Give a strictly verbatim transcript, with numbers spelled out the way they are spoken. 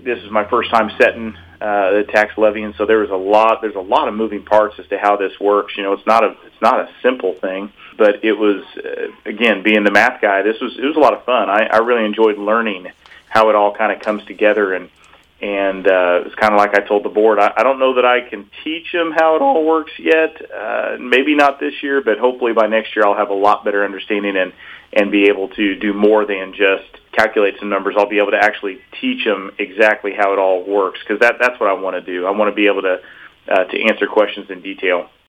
this is my first time setting uh, the tax levy, and so there was a lot. There's a lot of moving parts as to how this works. You know, it's not a it's not a simple thing, but it was uh, again, being the math guy, this was it was a lot of fun. I, I really enjoyed learning how it all kind of comes together, and and uh, it's kind of like I told the board. I, I don't know that I can teach them how it all works yet. Uh, maybe not this year, but hopefully by next year I'll have a lot better understanding and and be able to do more than just calculate some numbers. I'll be able to actually teach them exactly how it all works, because that, that's what I want to do. I want to be able to uh, to answer questions in detail.